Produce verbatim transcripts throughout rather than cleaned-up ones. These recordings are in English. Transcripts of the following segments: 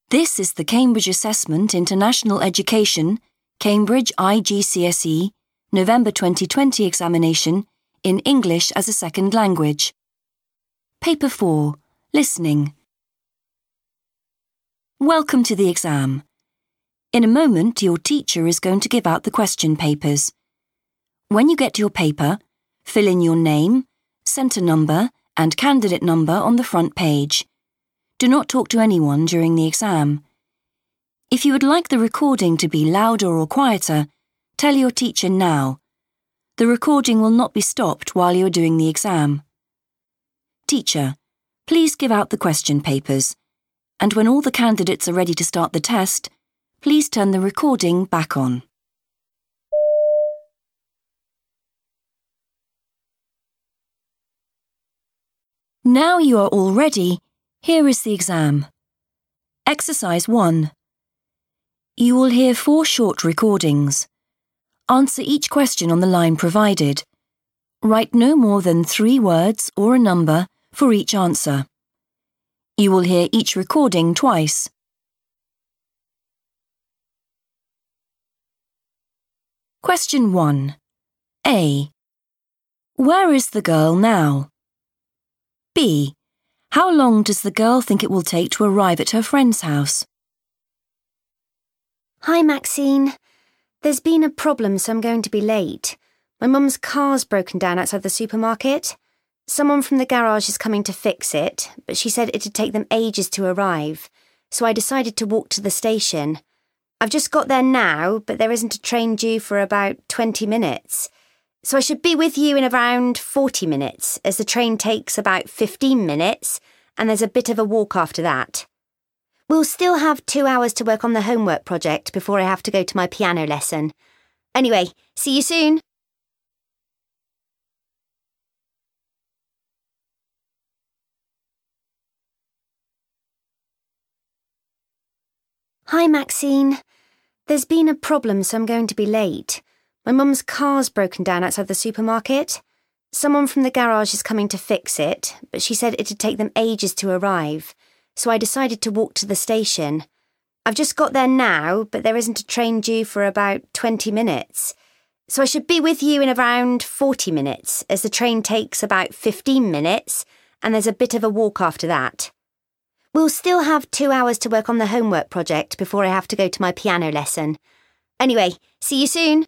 This is the Cambridge Assessment International Education, Cambridge I G C S E, November twenty twenty examination in English as a second language. Paper four, Listening. Welcome to the exam. In a moment, your teacher is going to give out the question papers. When you get your paper, fill in your name, centre number, and candidate number on the front page. Do not talk to anyone during the exam. If you would like the recording to be louder or quieter, tell your teacher now. The recording will not be stopped while you are doing the exam. Teacher, please give out the question papers, and when all the candidates are ready to start the test, please turn the recording back on. Now you are all ready. Here is the exam. Exercise one. You will hear four short recordings. Answer each question on the line provided. Write no more than three words or a number for each answer. You will hear each recording twice. Question one. A. Where is the girl now? B. How long does the girl think it will take to arrive at her friend's house? Hi, Maxine. There's been a problem, so I'm going to be late. My mum's car's broken down outside the supermarket. Someone from the garage is coming to fix it, but she said it'd take them ages to arrive, so I decided to walk to the station. I've just got there now, but there isn't a train due for about twenty minutes. So I should be with you in around forty minutes, as the train takes about fifteen minutes, and there's a bit of a walk after that. We'll still have two hours to work on the homework project before I have to go to my piano lesson. Anyway, see you soon. Hi, Maxine. There's been a problem, so I'm going to be late. My mum's car's broken down outside the supermarket. Someone from the garage is coming to fix it, but she said it'd take them ages to arrive, so I decided to walk to the station. I've just got there now, but there isn't a train due for about twenty minutes. So I should be with you in around forty minutes, as the train takes about fifteen minutes, and there's a bit of a walk after that. We'll still have two hours to work on the homework project before I have to go to my piano lesson. Anyway, see you soon.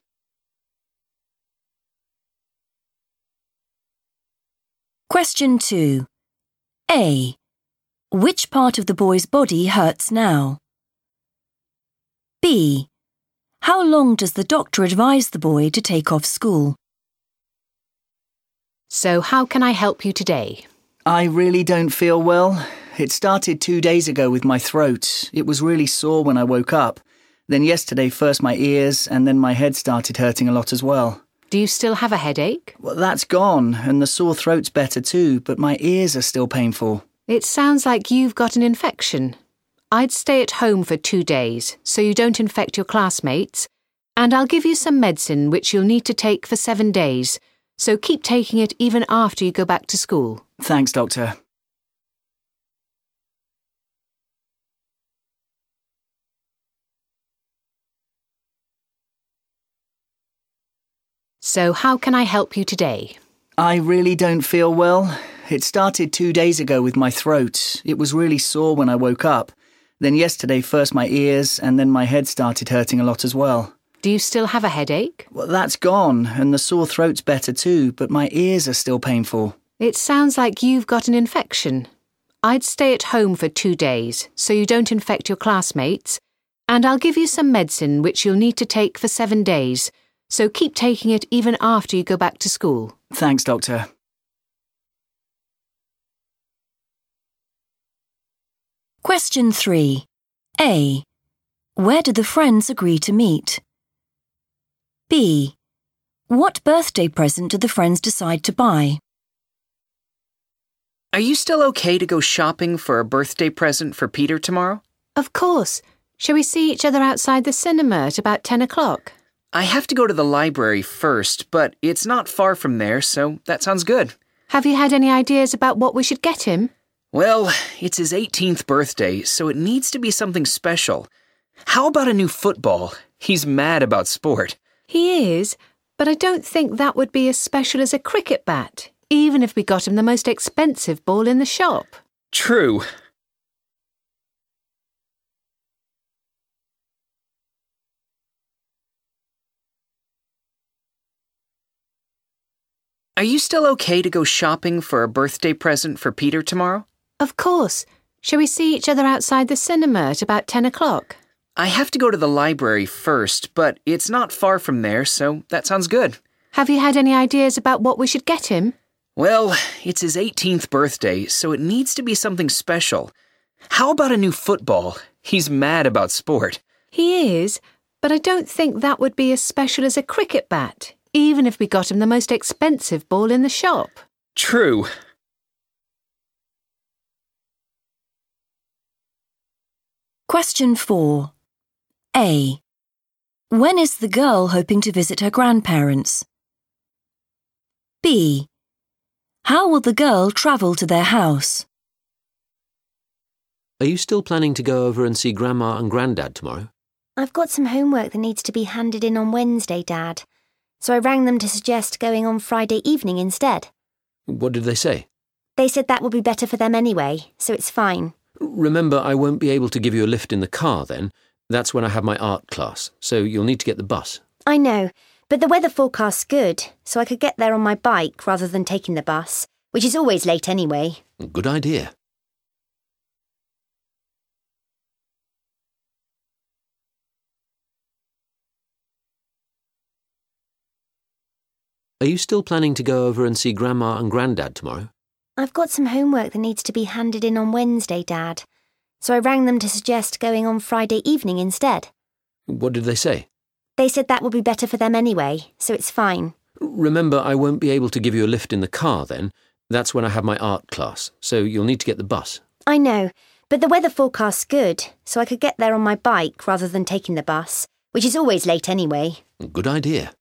Question two. A. Which part of the boy's body hurts now? B. How long does the doctor advise the boy to take off school? So how can I help you today? I really don't feel well. It started two days ago with my throat. It was really sore when I woke up. Then yesterday first my ears and then my head started hurting a lot as well. Do you still have a headache? Well, that's gone, and the sore throat's better too, but my ears are still painful. It sounds like you've got an infection. I'd stay at home for two days so you don't infect your classmates, and I'll give you some medicine which you'll need to take for seven days, so keep taking it even after you go back to school. Thanks, Doctor. So how can I help you today? I really don't feel well. It started two days ago with my throat. It was really sore when I woke up. Then yesterday first my ears and then my head started hurting a lot as well. Do you still have a headache? Well, that's gone, and the sore throat's better too, but my ears are still painful. It sounds like you've got an infection. I'd stay at home for two days so you don't infect your classmates, and I'll give you some medicine which you'll need to take for seven days, so keep taking it even after you go back to school. Thanks, Doctor. Question three. A. Where did the friends agree to meet? B. What birthday present did the friends decide to buy? Are you still okay to go shopping for a birthday present for Peter tomorrow? Of course. Shall we see each other outside the cinema at about ten o'clock? I have to go to the library first, but it's not far from there, so that sounds good. Have you had any ideas about what we should get him? Well, it's his eighteenth birthday, so it needs to be something special. How about a new football? He's mad about sport. He is, but I don't think that would be as special as a cricket bat, even if we got him the most expensive ball in the shop. True. Are you still okay to go shopping for a birthday present for Peter tomorrow? Of course. Shall we see each other outside the cinema at about ten o'clock? I have to go to the library first, but it's not far from there, so that sounds good. Have you had any ideas about what we should get him? Well, it's his eighteenth birthday, so it needs to be something special. How about a new football? He's mad about sport. He is, but I don't think that would be as special as a cricket bat, even if we got him the most expensive ball in the shop. True. Question four. A. When is the girl hoping to visit her grandparents? B. How will the girl travel to their house? Are you still planning to go over and see Grandma and Grandad tomorrow? I've got some homework that needs to be handed in on Wednesday, Dad. So I rang them to suggest going on Friday evening instead. What did they say? They said that would be better for them anyway, so it's fine. Remember, I won't be able to give you a lift in the car then. That's when I have my art class, so you'll need to get the bus. I know, but the weather forecast's good, so I could get there on my bike rather than taking the bus, which is always late anyway. Good idea. Are you still planning to go over and see Grandma and Grandad tomorrow? I've got some homework that needs to be handed in on Wednesday, Dad. So I rang them to suggest going on Friday evening instead. What did they say? They said that would be better for them anyway, so it's fine. Remember, I won't be able to give you a lift in the car then. That's when I have my art class, so you'll need to get the bus. I know, but the weather forecast's good, so I could get there on my bike rather than taking the bus, which is always late anyway. Good idea.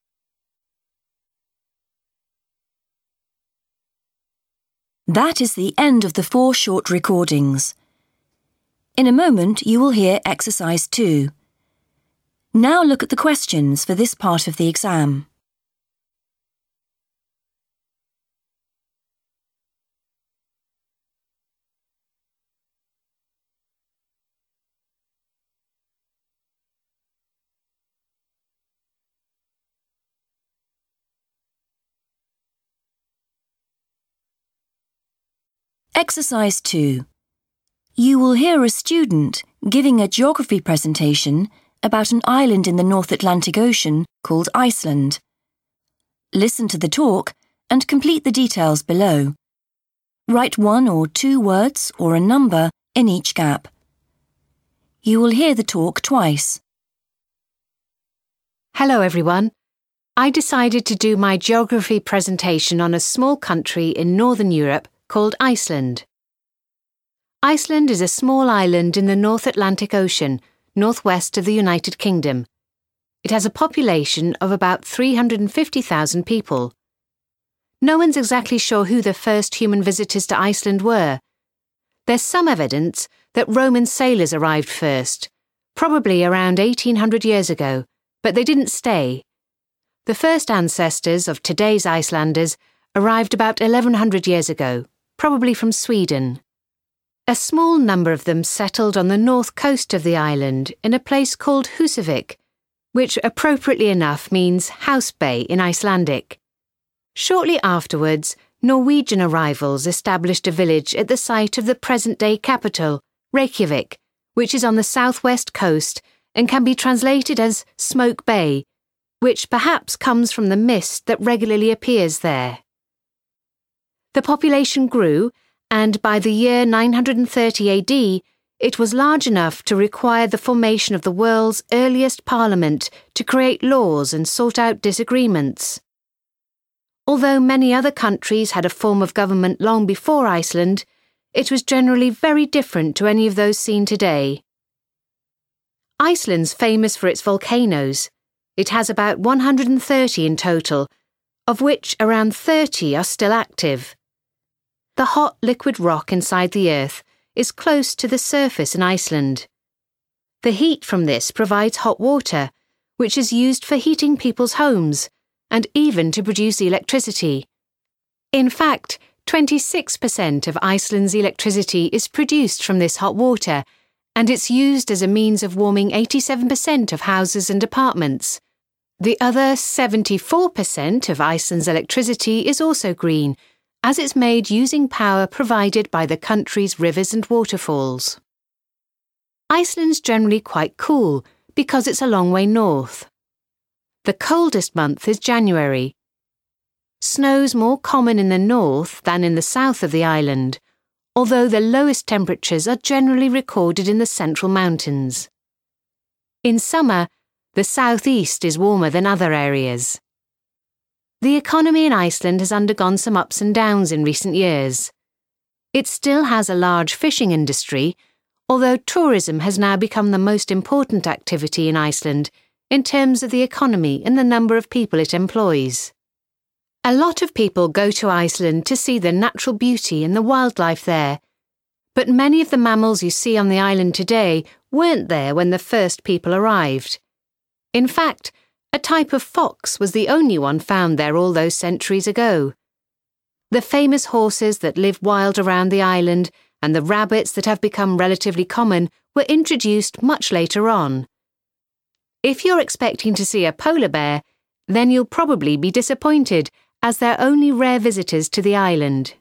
That is the end of the four short recordings. In a moment, you will hear exercise two. Now look at the questions for this part of the exam. Exercise two. You will hear a student giving a geography presentation about an island in the North Atlantic Ocean called Iceland. Listen to the talk and complete the details below. Write one or two words or a number in each gap. You will hear the talk twice. Hello everyone. I decided to do my geography presentation on a small country in Northern Europe called Iceland. Iceland is a small island in the North Atlantic Ocean, northwest of the United Kingdom. It has a population of about three hundred fifty thousand people. No one's exactly sure who the first human visitors to Iceland were. There's some evidence that Roman sailors arrived first, probably around eighteen hundred years ago, but they didn't stay. The first ancestors of today's Icelanders arrived about eleven hundred years ago, probably from Sweden. A small number of them settled on the north coast of the island in a place called Húsavík, which appropriately enough means house bay in Icelandic. Shortly afterwards, Norwegian arrivals established a village at the site of the present-day capital, Reykjavik, which is on the southwest coast and can be translated as Smoke Bay, which perhaps comes from the mist that regularly appears there. The population grew, and by the year nine hundred thirty A D, it was large enough to require the formation of the world's earliest parliament to create laws and sort out disagreements. Although many other countries had a form of government long before Iceland, it was generally very different to any of those seen today. Iceland's famous for its volcanoes. It has about one hundred thirty in total, of which around thirty are still active. The hot liquid rock inside the earth is close to the surface in Iceland. The heat from this provides hot water, which is used for heating people's homes and even to produce electricity. In fact, twenty-six percent of Iceland's electricity is produced from this hot water, and it's used as a means of warming eighty-seven percent of houses and apartments. The other seventy-four percent of Iceland's electricity is also green, as it's made using power provided by the country's rivers and waterfalls. Iceland's generally quite cool because it's a long way north. The coldest month is January. Snow's more common in the north than in the south of the island, although the lowest temperatures are generally recorded in the central mountains. In summer, the southeast is warmer than other areas. The economy in Iceland has undergone some ups and downs in recent years. It still has a large fishing industry, although tourism has now become the most important activity in Iceland in terms of the economy and the number of people it employs. A lot of people go to Iceland to see the natural beauty and the wildlife there, but many of the mammals you see on the island today weren't there when the first people arrived. In fact, a type of fox was the only one found there all those centuries ago. The famous horses that live wild around the island and the rabbits that have become relatively common were introduced much later on. If you're expecting to see a polar bear, then you'll probably be disappointed, as they're only rare visitors to the island.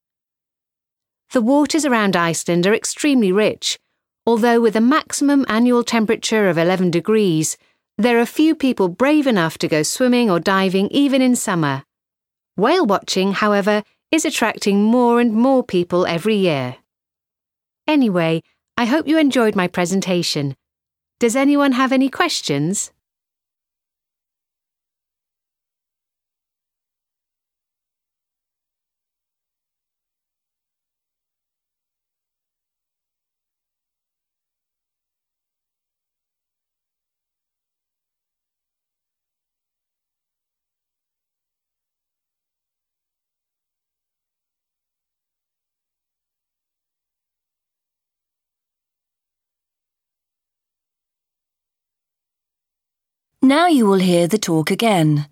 The waters around Iceland are extremely rich, although with a maximum annual temperature of eleven degrees, there are few people brave enough to go swimming or diving even in summer. Whale watching, however, is attracting more and more people every year. Anyway, I hope you enjoyed my presentation. Does anyone have any questions? Now you will hear the talk again.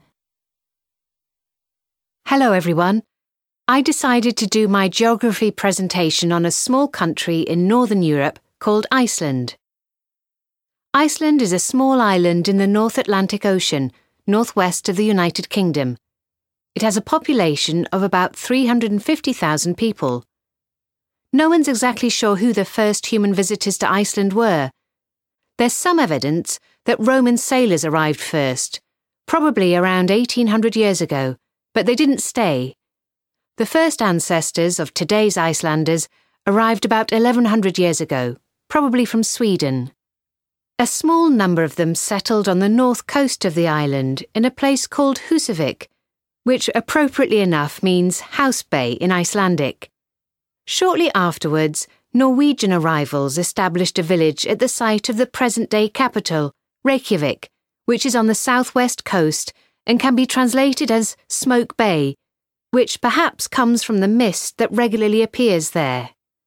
Hello everyone. I decided to do my geography presentation on a small country in Northern Europe called Iceland. Iceland is a small island in the North Atlantic Ocean, northwest of the United Kingdom. It has a population of about three hundred fifty thousand people. No one's exactly sure who the first human visitors to Iceland were. There's some evidence that Roman sailors arrived first, probably around eighteen hundred years ago, but they didn't stay. The first ancestors of today's Icelanders arrived about eleven hundred years ago, probably from Sweden. A small number of them settled on the north coast of the island in a place called Húsavík, which appropriately enough means house bay in Icelandic. Shortly afterwards, Norwegian arrivals established a village at the site of the present-day capital, Reykjavik, which is on the southwest coast and can be translated as Smoke Bay, which perhaps comes from the mist that regularly appears there.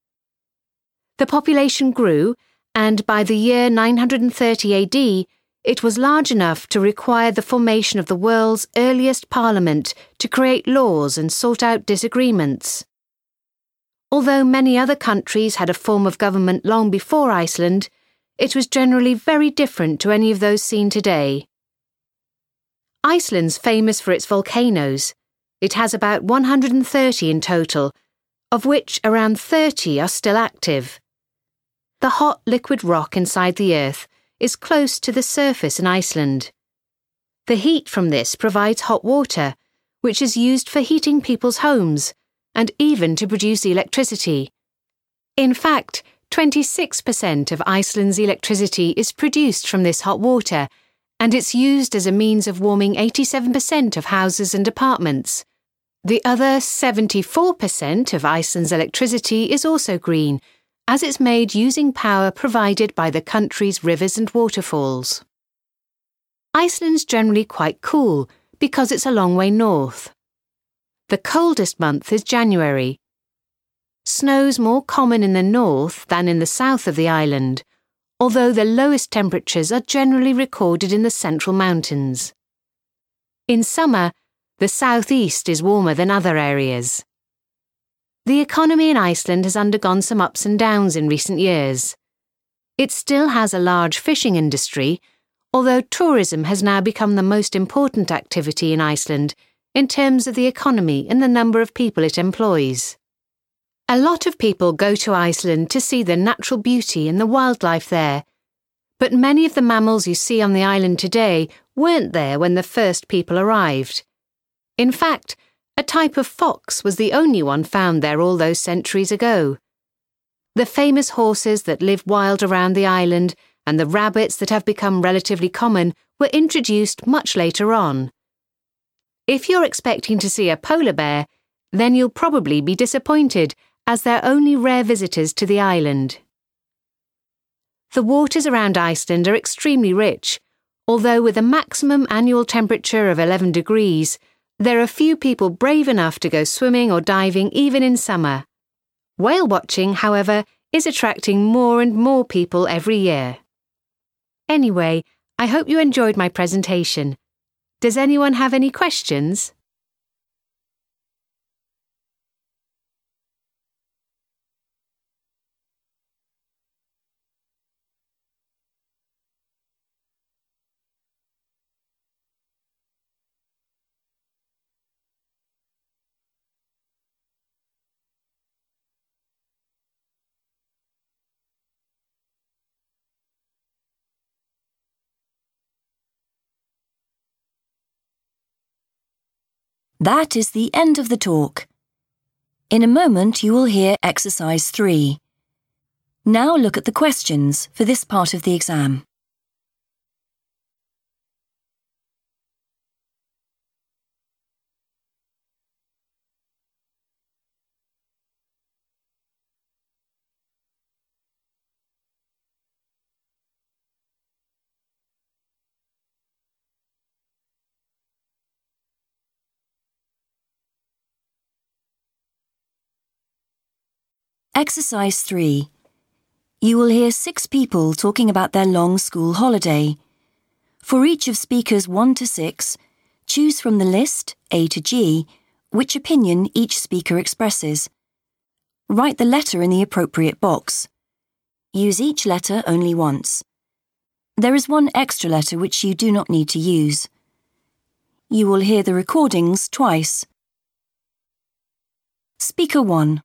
The population grew, and by the year nine hundred thirty A D, it was large enough to require the formation of the world's earliest parliament to create laws and sort out disagreements. Although many other countries had a form of government long before Iceland, it was generally very different to any of those seen today. Iceland's famous for its volcanoes. It has about one hundred thirty in total, of which around thirty are still active. The hot liquid rock inside the earth is close to the surface in Iceland. The heat from this provides hot water, which is used for heating people's homes and even to produce electricity. In fact, twenty-six percent of Iceland's electricity is produced from this hot water, and it's used as a means of warming eighty-seven percent of houses and apartments. The other seventy-four percent of Iceland's electricity is also green, as it's made using power provided by the country's rivers and waterfalls. Iceland's generally quite cool because it's a long way north. The coldest month is January. Snow's more common in the north than in the south of the island, although the lowest temperatures are generally recorded in the central mountains. In summer, the southeast is warmer than other areas. The economy in Iceland has undergone some ups and downs in recent years. It still has a large fishing industry, although tourism has now become the most important activity in Iceland in terms of the economy and the number of people it employs. A lot of people go to Iceland to see the natural beauty and the wildlife there, but many of the mammals you see on the island today weren't there when the first people arrived. In fact, a type of fox was the only one found there all those centuries ago. The famous horses that live wild around the island and the rabbits that have become relatively common were introduced much later on. If you're expecting to see a polar bear, then you'll probably be disappointed, as they're only rare visitors to the island. The waters around Iceland are extremely rich, although with a maximum annual temperature of eleven degrees, there are few people brave enough to go swimming or diving even in summer. Whale watching, however, is attracting more and more people every year. Anyway, I hope you enjoyed my presentation. Does anyone have any questions? That is the end of the talk. In a moment you will hear exercise three. Now look at the questions for this part of the exam. Exercise three. You will hear six people talking about their long school holiday. For each of speakers one to six, choose from the list, A to G, which opinion each speaker expresses. Write the letter in the appropriate box. Use each letter only once. There is one extra letter which you do not need to use. You will hear the recordings twice. Speaker one.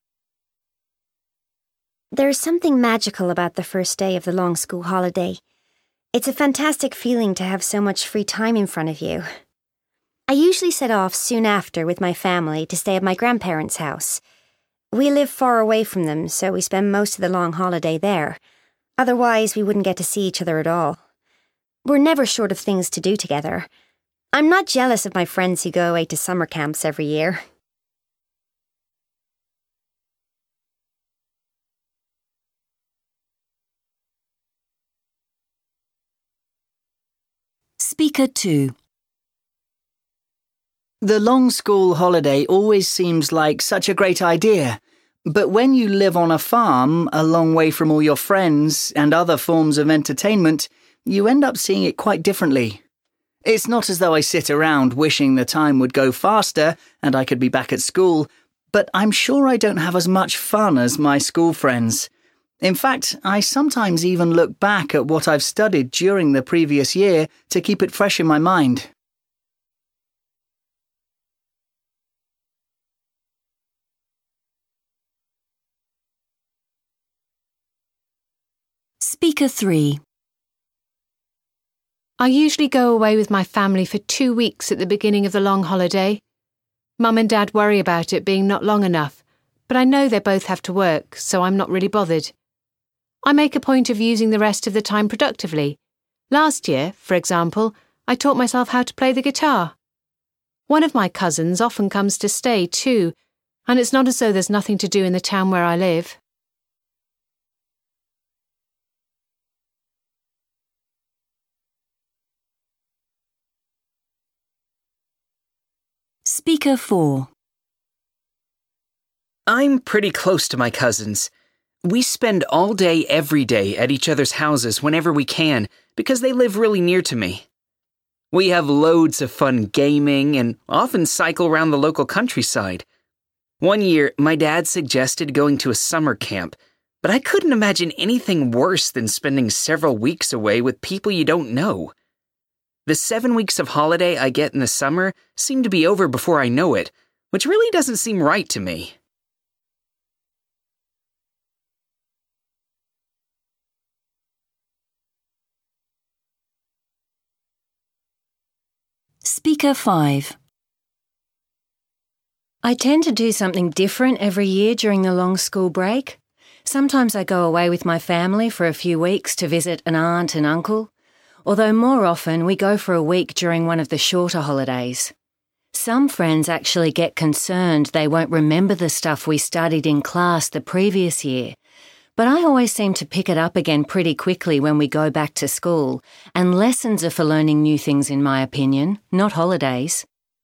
There is something magical about the first day of the long school holiday. It's a fantastic feeling to have so much free time in front of you. I usually set off soon after with my family to stay at my grandparents' house. We live far away from them, so we spend most of the long holiday there. Otherwise, we wouldn't get to see each other at all. We're never short of things to do together. I'm not jealous of my friends who go away to summer camps every year. Speaker two. The long school holiday always seems like such a great idea, but when you live on a farm, a long way from all your friends and other forms of entertainment, you end up seeing it quite differently. It's not as though I sit around wishing the time would go faster and I could be back at school, but I'm sure I don't have as much fun as my school friends. In fact, I sometimes even look back at what I've studied during the previous year to keep it fresh in my mind. Speaker three. I usually go away with my family for two weeks at the beginning of the long holiday. Mum and Dad worry about it being not long enough, but I know they both have to work, so I'm not really bothered. I make a point of using the rest of the time productively. Last year, for example, I taught myself how to play the guitar. One of my cousins often comes to stay too, and it's not as though there's nothing to do in the town where I live. Speaker four. I'm pretty close to my cousins. We spend all day every day at each other's houses whenever we can because they live really near to me. We have loads of fun gaming and often cycle around the local countryside. One year, my dad suggested going to a summer camp, but I couldn't imagine anything worse than spending several weeks away with people you don't know. The seven weeks of holiday I get in the summer seem to be over before I know it, which really doesn't seem right to me. Speaker five. I tend to do something different every year during the long school break. Sometimes I go away with my family for a few weeks to visit an aunt and uncle, although more often we go for a week during one of the shorter holidays. Some friends actually get concerned they won't remember the stuff we studied in class the previous year, but I always seem to pick it up again pretty quickly when we go back to school, and lessons are for learning new things in my opinion, not holidays.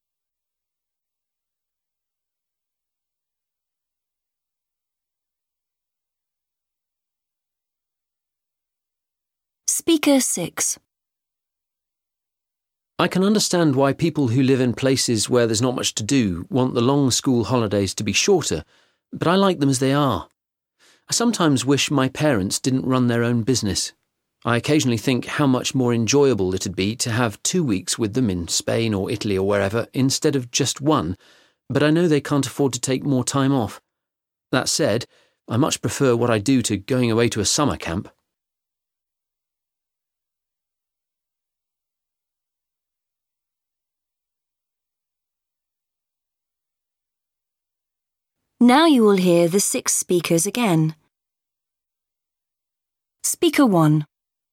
Speaker six. I can understand why people who live in places where there's not much to do want the long school holidays to be shorter, but I like them as they are. I sometimes wish my parents didn't run their own business. I occasionally think how much more enjoyable it'd be to have two weeks with them in Spain or Italy or wherever instead of just one, but I know they can't afford to take more time off. That said, I much prefer what I do to going away to a summer camp. Now you will hear the six speakers again. Speaker one.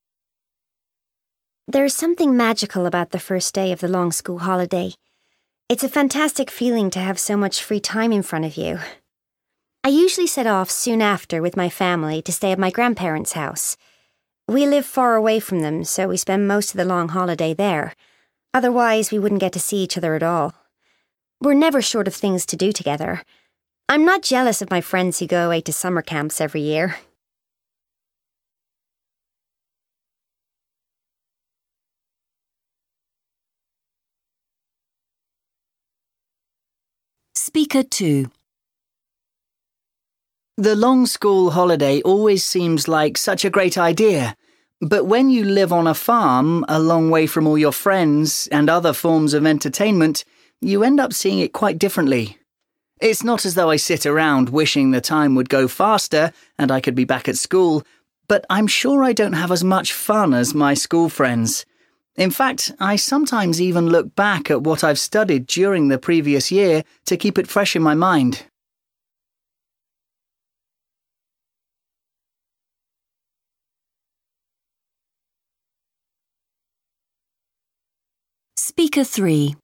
There is something magical about the first day of the long school holiday. It's a fantastic feeling to have so much free time in front of you. I usually set off soon after with my family to stay at my grandparents' house. We live far away from them, so we spend most of the long holiday there. Otherwise, we wouldn't get to see each other at all. We're never short of things to do together. I'm not jealous of my friends who go away to summer camps every year. Speaker two. The long school holiday always seems like such a great idea, but when you live on a farm, a long way from all your friends and other forms of entertainment, you end up seeing it quite differently. It's not as though I sit around wishing the time would go faster and I could be back at school, but I'm sure I don't have as much fun as my school friends. In fact, I sometimes even look back at what I've studied during the previous year to keep it fresh in my mind. Speaker three.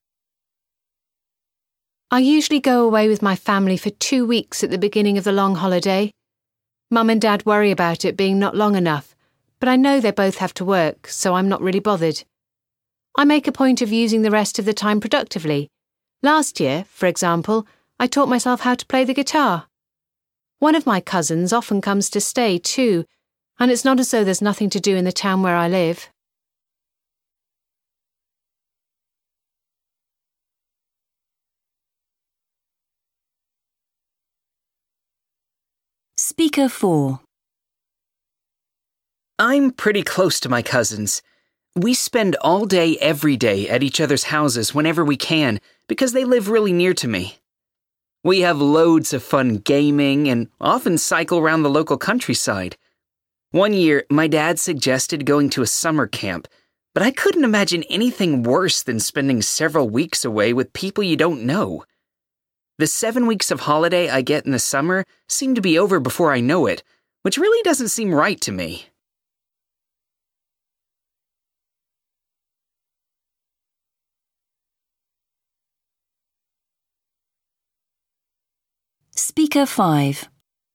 I usually go away with my family for two weeks at the beginning of the long holiday. Mum and Dad worry about it being not long enough, but I know they both have to work, so I'm not really bothered. I make a point of using the rest of the time productively. Last year, for example, I taught myself how to play the guitar. One of my cousins often comes to stay too, and it's not as though there's nothing to do in the town where I live. Speaker four. I'm pretty close to my cousins. We spend all day every day at each other's houses whenever we can because they live really near to me. We have loads of fun gaming and often cycle around the local countryside. One year, my dad suggested going to a summer camp, but I couldn't imagine anything worse than spending several weeks away with people you don't know. The seven weeks of holiday I get in the summer seem to be over before I know it, which really doesn't seem right to me. Speaker five.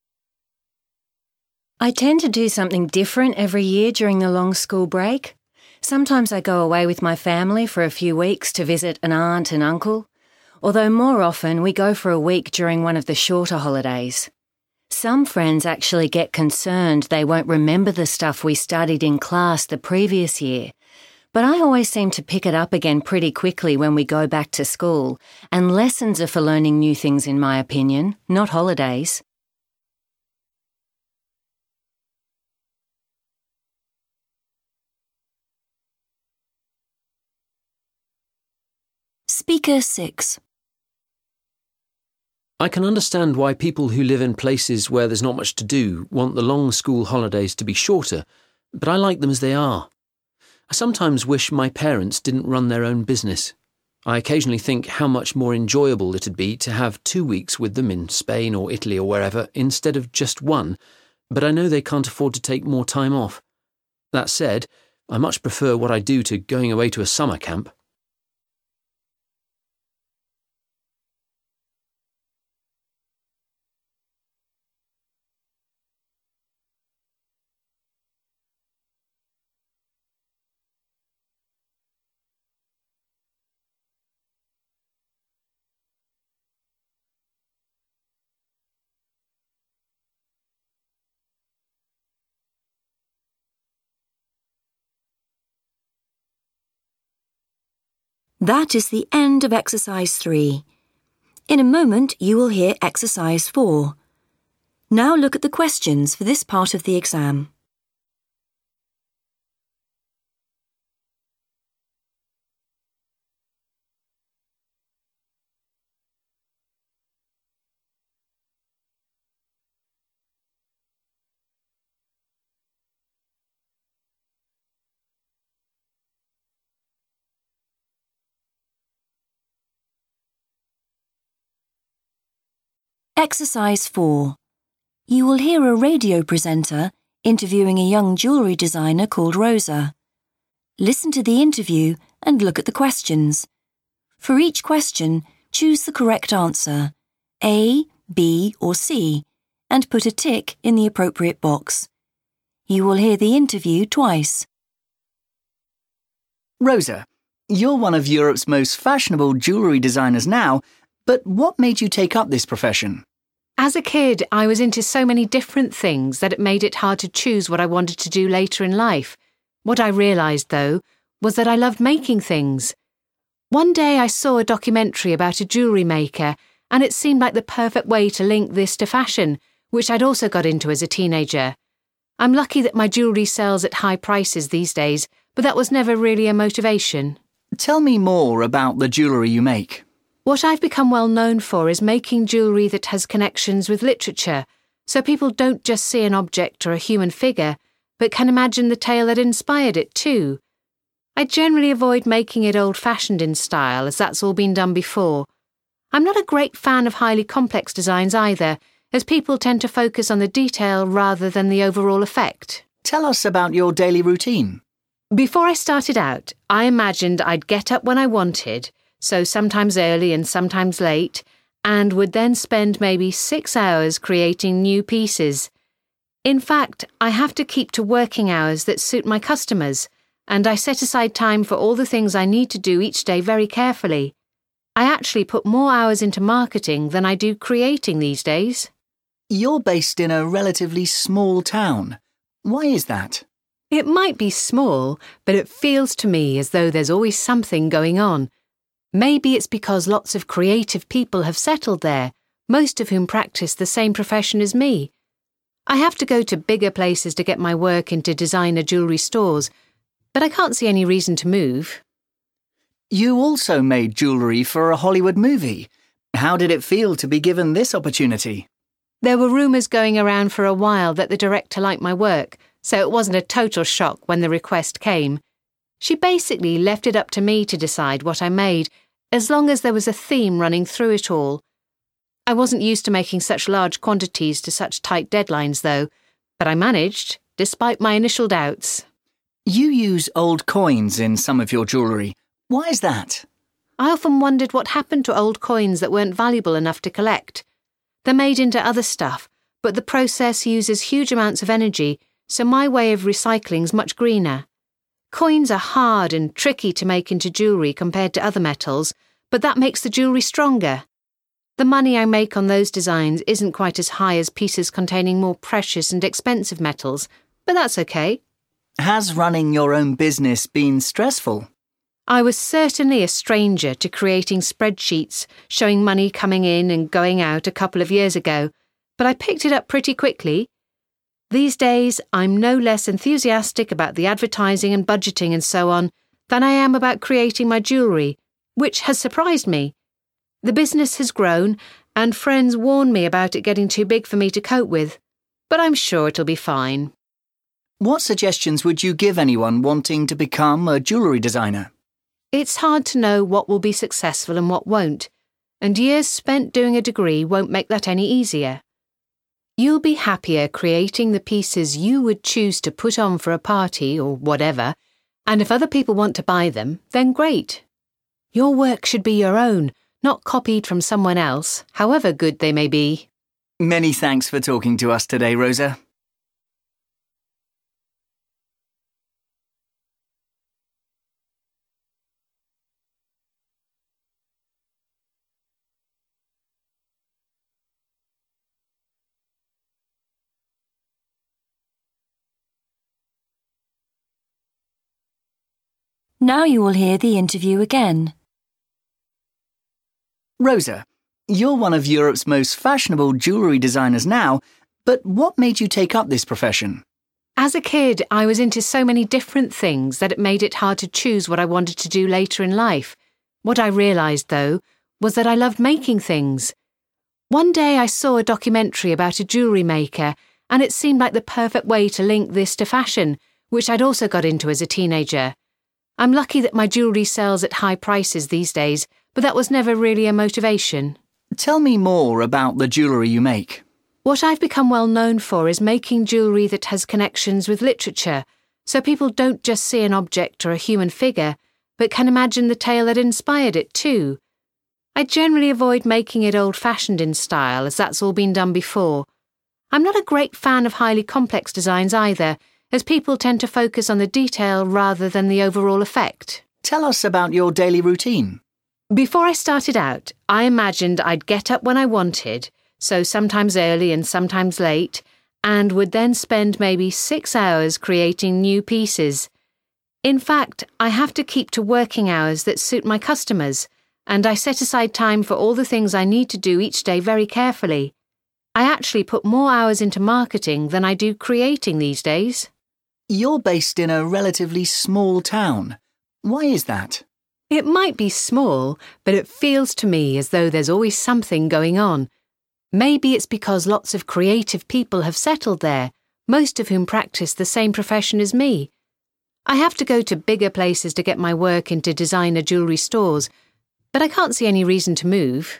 I tend to do something different every year during the long school break. Sometimes I go away with my family for a few weeks to visit an aunt and uncle, although more often we go for a week during one of the shorter holidays. Some friends actually get concerned they won't remember the stuff we studied in class the previous year, but I always seem to pick it up again pretty quickly when we go back to school, and lessons are for learning new things in my opinion, not holidays. Speaker six. I can understand why people who live in places where there's not much to do want the long school holidays to be shorter, but I like them as they are. I sometimes wish my parents didn't run their own business. I occasionally think how much more enjoyable it'd be to have two weeks with them in Spain or Italy or wherever instead of just one, but I know they can't afford to take more time off. That said, I much prefer what I do to going away to a summer camp. That is the end of exercise three. In a moment, you will hear exercise four. Now look at the questions for this part of the exam. Exercise four. You will hear a radio presenter interviewing a young jewellery designer called Rosa. Listen to the interview and look at the questions. For each question, choose the correct answer, A, B or C, and put a tick in the appropriate box. You will hear the interview twice. Rosa, you're one of Europe's most fashionable jewellery designers now, but what made you take up this profession? As a kid, I was into so many different things that it made it hard to choose what I wanted to do later in life. What I realised, though, was that I loved making things. One day I saw a documentary about a jewellery maker, and it seemed like the perfect way to link this to fashion, which I'd also got into as a teenager. I'm lucky that my jewellery sells at high prices these days, but that was never really a motivation. Tell me more about the jewellery you make. What I've become well known for is making jewellery that has connections with literature, so people don't just see an object or a human figure, but can imagine the tale that inspired it too. I generally avoid making it old-fashioned in style, as that's all been done before. I'm not a great fan of highly complex designs either, as people tend to focus on the detail rather than the overall effect. Tell us about your daily routine. Before I started out, I imagined I'd get up when I wanted, so sometimes early and sometimes late, and would then spend maybe six hours creating new pieces. In fact, I have to keep to working hours that suit my customers, and I set aside time for all the things I need to do each day very carefully. I actually put more hours into marketing than I do creating these days. You're based in a relatively small town. Why is that? It might be small, but it feels to me as though there's always something going on. Maybe it's because lots of creative people have settled there, most of whom practice the same profession as me. I have to go to bigger places to get my work into designer jewellery stores, but I can't see any reason to move. You also made jewellery for a Hollywood movie. How did it feel to be given this opportunity? There were rumours going around for a while that the director liked my work, so it wasn't a total shock when the request came. She basically left it up to me to decide what I made, as long as there was a theme running through it all. I wasn't used to making such large quantities to such tight deadlines, though, but I managed, despite my initial doubts. You use old coins in some of your jewellery. Why is that? I often wondered what happened to old coins that weren't valuable enough to collect. They're made into other stuff, but the process uses huge amounts of energy, so my way of recycling's much greener. Coins are hard and tricky to make into jewellery compared to other metals, but that makes the jewellery stronger. The money I make on those designs isn't quite as high as pieces containing more precious and expensive metals, but that's okay. Has running your own business been stressful? I was certainly a stranger to creating spreadsheets showing money coming in and going out a couple of years ago, but I picked it up pretty quickly. These days, I'm no less enthusiastic about the advertising and budgeting and so on than I am about creating my jewellery, which has surprised me. The business has grown, and friends warn me about it getting too big for me to cope with, but I'm sure it'll be fine. What suggestions would you give anyone wanting to become a jewellery designer? It's hard to know what will be successful and what won't, and years spent doing a degree won't make that any easier. You'll be happier creating the pieces you would choose to put on for a party or whatever, and if other people want to buy them, then great. Your work should be your own, not copied from someone else, however good they may be. Many thanks for talking to us today, Rosa. Now you will hear the interview again. Rosa, you're one of Europe's most fashionable jewellery designers now, but what made you take up this profession? As a kid, I was into so many different things that it made it hard to choose what I wanted to do later in life. What I realised, though, was that I loved making things. One day I saw a documentary about a jewellery maker, and it seemed like the perfect way to link this to fashion, which I'd also got into as a teenager. I'm lucky that my jewellery sells at high prices these days, but that was never really a motivation. Tell me more about the jewellery you make. What I've become well known for is making jewellery that has connections with literature, so people don't just see an object or a human figure, but can imagine the tale that inspired it too. I generally avoid making it old-fashioned in style, as that's all been done before. I'm not a great fan of highly complex designs either, as people tend to focus on the detail rather than the overall effect. Tell us about your daily routine. Before I started out, I imagined I'd get up when I wanted, so sometimes early and sometimes late, and would then spend maybe six hours creating new pieces. In fact, I have to keep to working hours that suit my customers, and I set aside time for all the things I need to do each day very carefully. I actually put more hours into marketing than I do creating these days. You're based in a relatively small town. Why is that? It might be small, but it feels to me as though there's always something going on. Maybe it's because lots of creative people have settled there, most of whom practice the same profession as me. I have to go to bigger places to get my work into designer jewellery stores, but I can't see any reason to move.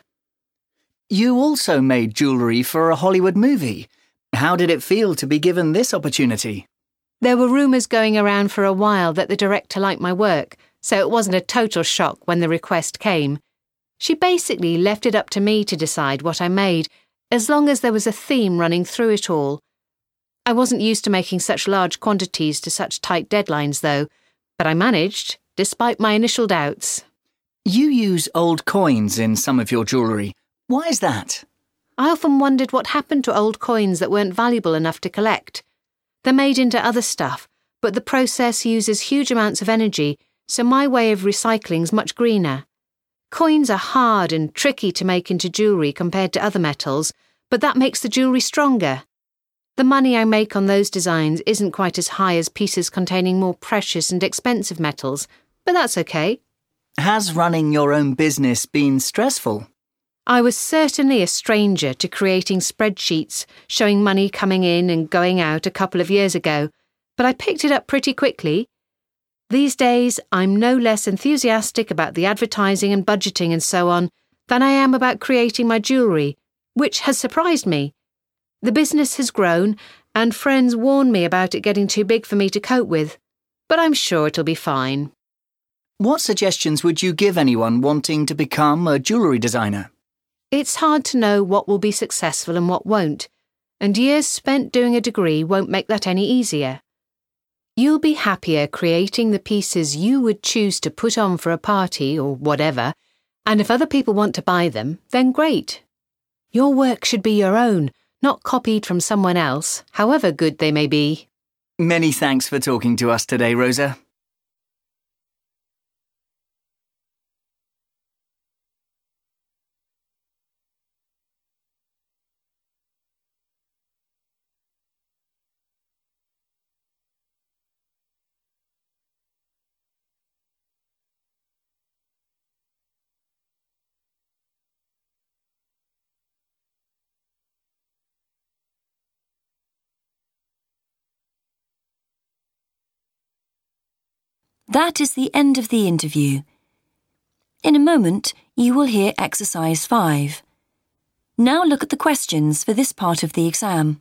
You also made jewellery for a Hollywood movie. How did it feel to be given this opportunity? There were rumours going around for a while that the director liked my work, so it wasn't a total shock when the request came. She basically left it up to me to decide what I made, as long as there was a theme running through it all. I wasn't used to making such large quantities to such tight deadlines, though, but I managed, despite my initial doubts. You use old coins in some of your jewellery. Why is that? I often wondered what happened to old coins that weren't valuable enough to collect. They're made into other stuff, but the process uses huge amounts of energy, so my way of recycling's much greener. Coins are hard and tricky to make into jewellery compared to other metals, but that makes the jewellery stronger. The money I make on those designs isn't quite as high as pieces containing more precious and expensive metals, but that's okay. Has running your own business been stressful? I was certainly a stranger to creating spreadsheets showing money coming in and going out a couple of years ago, but I picked it up pretty quickly. These days, I'm no less enthusiastic about the advertising and budgeting and so on than I am about creating my jewellery, which has surprised me. The business has grown, and friends warn me about it getting too big for me to cope with, but I'm sure it'll be fine. What suggestions would you give anyone wanting to become a jewellery designer? It's hard to know what will be successful and what won't, and years spent doing a degree won't make that any easier. You'll be happier creating the pieces you would choose to put on for a party or whatever, And if other people want to buy them, then great. Your work should be your own, not copied from someone else, however good they may be. Many thanks for talking to us today, Rosa. That is the end of the interview. In a moment, you will hear exercise five. Now look at the questions for this part of the exam.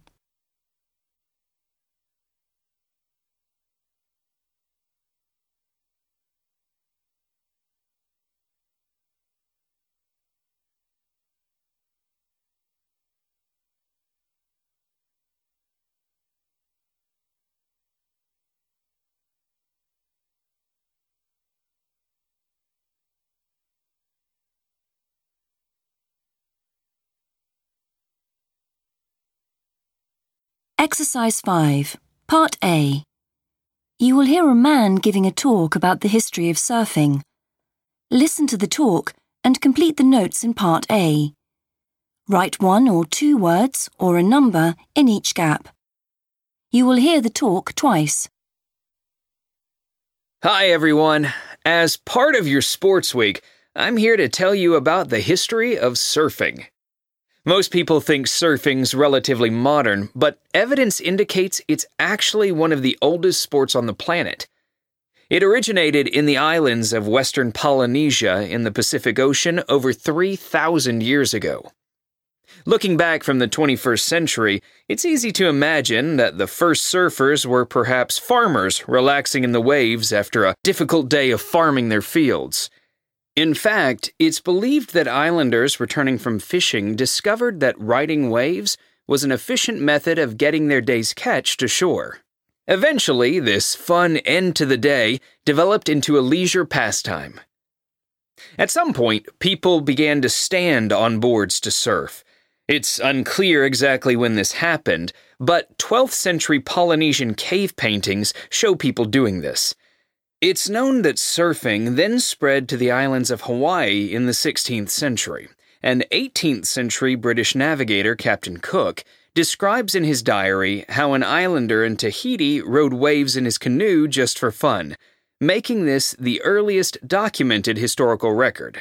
Exercise five, Part A. You will hear a man giving a talk about the history of surfing. Listen to the talk and complete the notes in Part A. Write one or two words or a number in each gap. You will hear the talk twice. Hi, everyone. As part of your sports week, I'm here to tell you about the history of surfing. Most people think surfing's relatively modern, but evidence indicates it's actually one of the oldest sports on the planet. It originated in the islands of Western Polynesia in the Pacific Ocean over three thousand years ago. Looking back from the twenty-first century, it's easy to imagine that the first surfers were perhaps farmers relaxing in the waves after a difficult day of farming their fields. In fact, it's believed that islanders returning from fishing discovered that riding waves was an efficient method of getting their day's catch to shore. Eventually, this fun end to the day developed into a leisure pastime. At some point, people began to stand on boards to surf. It's unclear exactly when this happened, but twelfth century Polynesian cave paintings show people doing this. It's known that surfing then spread to the islands of Hawaii in the sixteenth century, and eighteenth century British navigator Captain Cook describes in his diary how an islander in Tahiti rode waves in his canoe just for fun, making this the earliest documented historical record.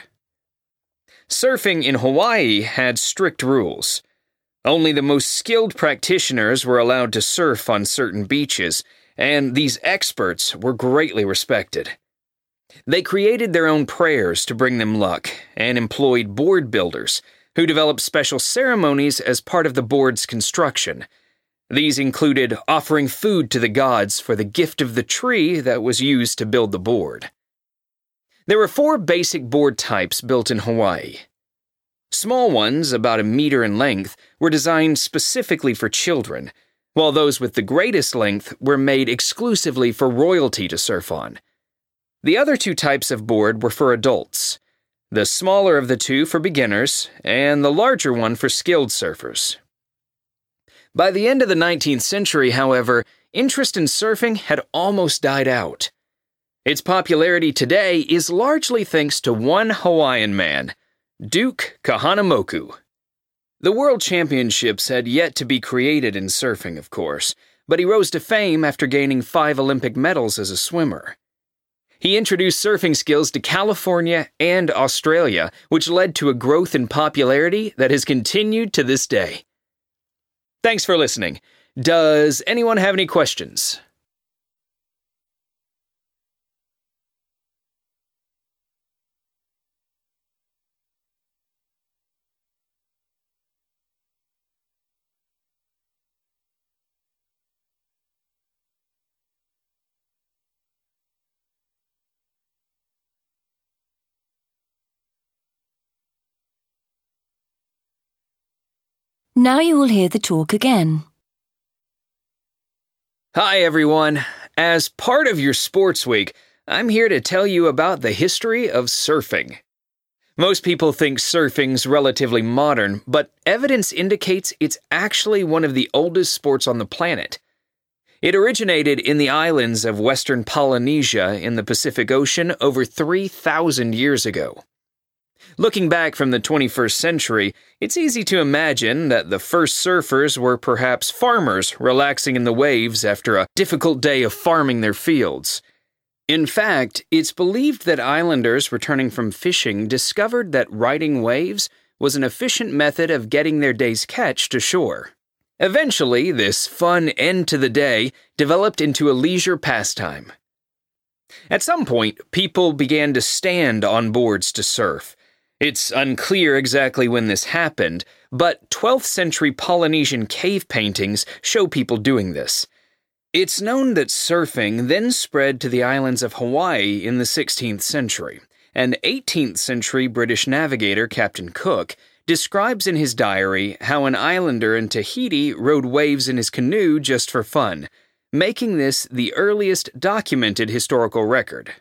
Surfing in Hawaii had strict rules. Only the most skilled practitioners were allowed to surf on certain beaches, and these experts were greatly respected. They created their own prayers to bring them luck and employed board builders, who developed special ceremonies as part of the board's construction. These included offering food to the gods for the gift of the tree that was used to build the board. There were four basic board types built in Hawaii. Small ones, about a meter in length, were designed specifically for children, while those with the greatest length were made exclusively for royalty to surf on. The other two types of board were for adults, the smaller of the two for beginners, and the larger one for skilled surfers. By the end of the nineteenth century, however, interest in surfing had almost died out. Its popularity today is largely thanks to one Hawaiian man, Duke Kahanamoku. The World Championships had yet to be created in surfing, of course, but he rose to fame after gaining five Olympic medals as a swimmer. He introduced surfing skills to California and Australia, which led to a growth in popularity that has continued to this day. Thanks for listening. Does anyone have any questions? Now you will hear the talk again. Hi, everyone. As part of your sports week, I'm here to tell you about the history of surfing. Most people think surfing's relatively modern, but evidence indicates it's actually one of the oldest sports on the planet. It originated in the islands of Western Polynesia in the Pacific Ocean over three thousand years ago. Looking back from the twenty-first century, it's easy to imagine that the first surfers were perhaps farmers relaxing in the waves after a difficult day of farming their fields. In fact, it's believed that islanders returning from fishing discovered that riding waves was an efficient method of getting their day's catch to shore. Eventually, this fun end to the day developed into a leisure pastime. At some point, people began to stand on boards to surf. It's unclear exactly when this happened, but twelfth century Polynesian cave paintings show people doing this. It's known that surfing then spread to the islands of Hawaii in the sixteenth century, and eighteenth century British navigator Captain Cook describes in his diary how an islander in Tahiti rode waves in his canoe just for fun, making this the earliest documented historical record.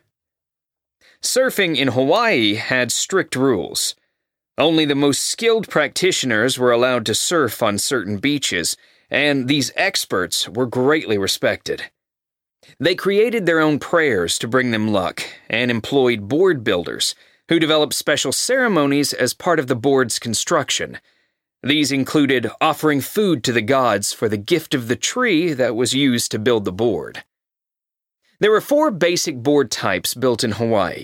Surfing in Hawaii had strict rules. Only the most skilled practitioners were allowed to surf on certain beaches, and these experts were greatly respected. They created their own prayers to bring them luck and employed board builders, who developed special ceremonies as part of the board's construction. These included offering food to the gods for the gift of the tree that was used to build the board. There were four basic board types built in Hawaii.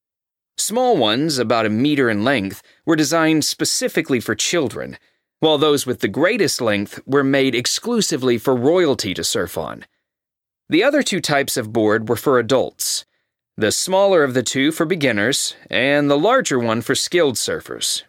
Small ones, about a meter in length, were designed specifically for children, while those with the greatest length were made exclusively for royalty to surf on. The other two types of board were for adults, the smaller of the two for beginners, and the larger one for skilled surfers.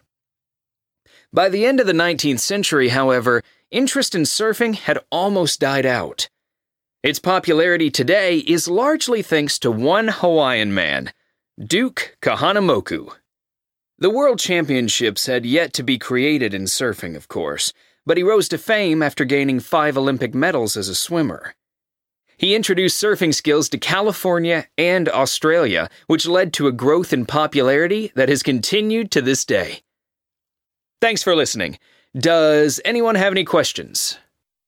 By the end of the nineteenth century, however, interest in surfing had almost died out. Its popularity today is largely thanks to one Hawaiian man, Duke Kahanamoku. The World Championships had yet to be created in surfing, of course, but he rose to fame after gaining five Olympic medals as a swimmer. He introduced surfing skills to California and Australia, which led to a growth in popularity that has continued to this day. Thanks for listening. Does anyone have any questions?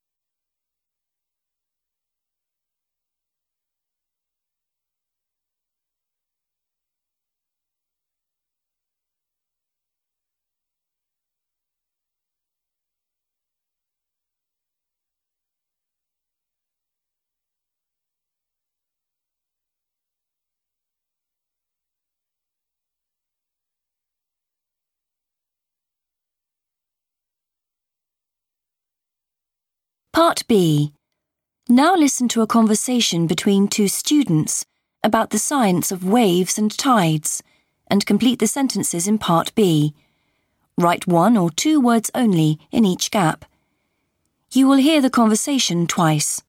Part B. Now listen to a conversation between two students about the science of waves and tides, and complete the sentences in Part B. Write one or two words only in each gap. You will hear the conversation twice.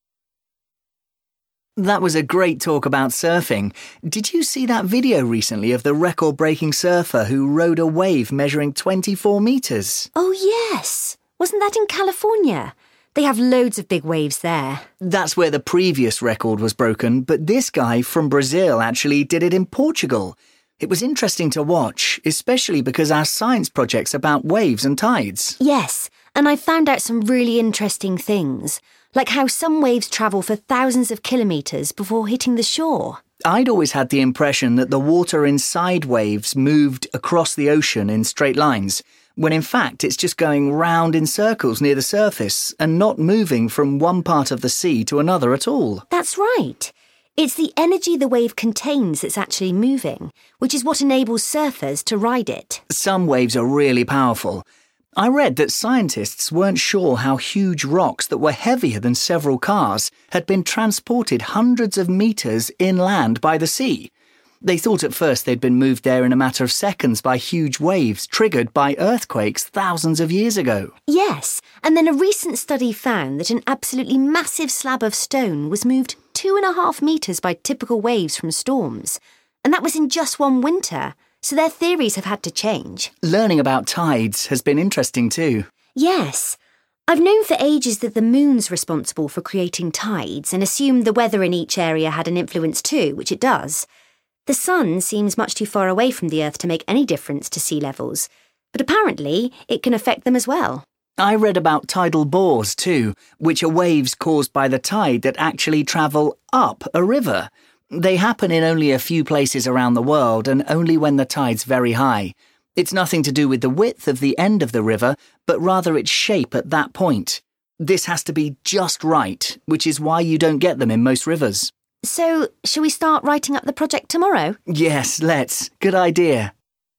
That was a great talk about surfing. Did you see that video recently of the record-breaking surfer who rode a wave measuring twenty-four metres? Oh, yes. Wasn't that in California? They have loads of big waves there. That's where the previous record was broken, but this guy from Brazil actually did it in Portugal. It was interesting to watch, especially because our science project's about waves and tides. Yes, and I found out some really interesting things, like how some waves travel for thousands of kilometres before hitting the shore. I'd always had the impression that the water inside waves moved across the ocean in straight lines, when in fact it's just going round in circles near the surface and not moving from one part of the sea to another at all. That's right. It's the energy the wave contains that's actually moving, which is what enables surfers to ride it. Some waves are really powerful. I read that scientists weren't sure how huge rocks that were heavier than several cars had been transported hundreds of metres inland by the sea. They thought at first they'd been moved there in a matter of seconds by huge waves triggered by earthquakes thousands of years ago. Yes, and then a recent study found that an absolutely massive slab of stone was moved two and a half metres by typical waves from storms. And that was in just one winter, so their theories have had to change. Learning about tides has been interesting too. Yes. I've known for ages that the moon's responsible for creating tides and assumed the weather in each area had an influence too, which it does. The sun seems much too far away from the Earth to make any difference to sea levels, but apparently it can affect them as well. I read about tidal bores too, which are waves caused by the tide that actually travel up a river. They happen in only a few places around the world and only when the tide's very high. It's nothing to do with the width of the end of the river, but rather its shape at that point. This has to be just right, which is why you don't get them in most rivers. So, shall we start writing up the project tomorrow? Yes, let's. Good idea.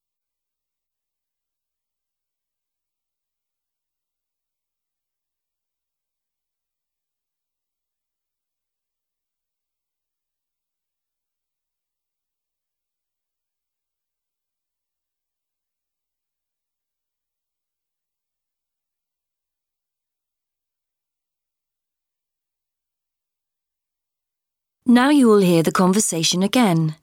Now you will hear the conversation again.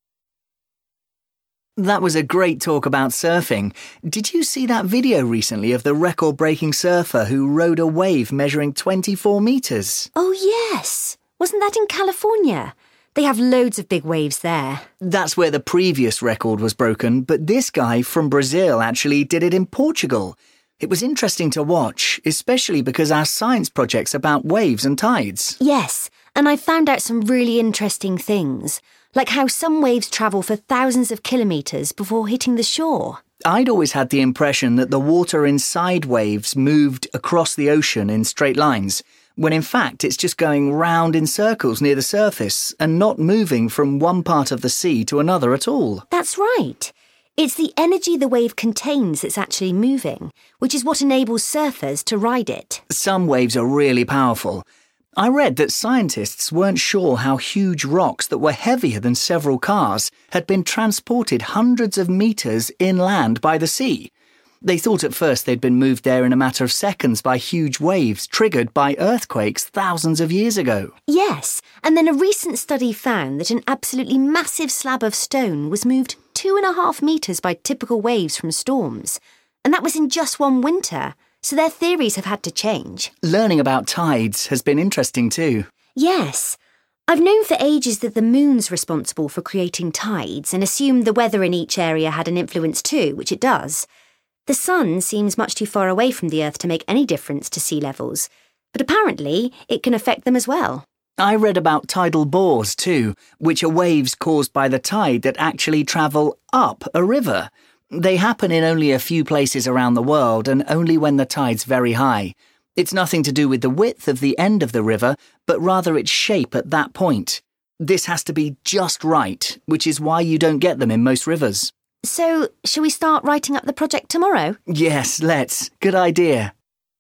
That was a great talk about surfing. Did you see that video recently of the record-breaking surfer who rode a wave measuring twenty-four metres? Oh, yes. Wasn't that in California? They have loads of big waves there. That's where the previous record was broken, but this guy from Brazil actually did it in Portugal. It was interesting to watch, especially because our science project's about waves and tides. Yes, and I found out some really interesting things, like how some waves travel for thousands of kilometres before hitting the shore. I'd always had the impression that the water inside waves moved across the ocean in straight lines, when in fact it's just going round in circles near the surface and not moving from one part of the sea to another at all. That's right. It's the energy the wave contains that's actually moving, which is what enables surfers to ride it. Some waves are really powerful. I read that scientists weren't sure how huge rocks that were heavier than several cars had been transported hundreds of metres inland by the sea. They thought at first they'd been moved there in a matter of seconds by huge waves triggered by earthquakes thousands of years ago. Yes, and then a recent study found that an absolutely massive slab of stone was moved two and a half metres by typical waves from storms. And that was in just one winter, so their theories have had to change. Learning about tides has been interesting too. Yes. I've known for ages that the moon's responsible for creating tides and assumed the weather in each area had an influence too, which it does. The sun seems much too far away from the Earth to make any difference to sea levels, but apparently it can affect them as well. I read about tidal bores too, which are waves caused by the tide that actually travel up a river. They happen in only a few places around the world and only when the tide's very high. It's nothing to do with the width of the end of the river, but rather its shape at that point. This has to be just right, which is why you don't get them in most rivers. So, shall we start writing up the project tomorrow? Yes, let's. Good idea.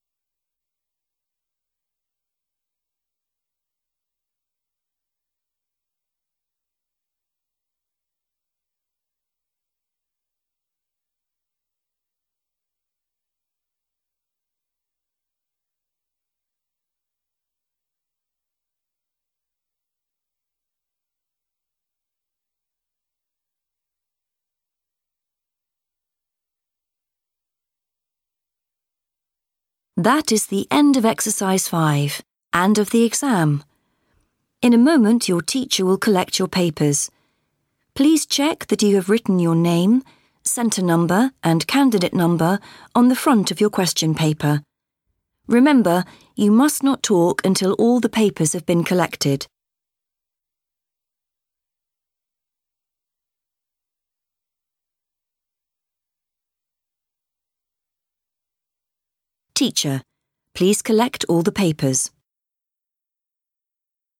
That is the end of exercise five and of the exam. In a moment, your teacher will collect your papers. Please check that you have written your name, centre number and candidate number on the front of your question paper. Remember, you must not talk until all the papers have been collected. Teacher, please collect all the papers.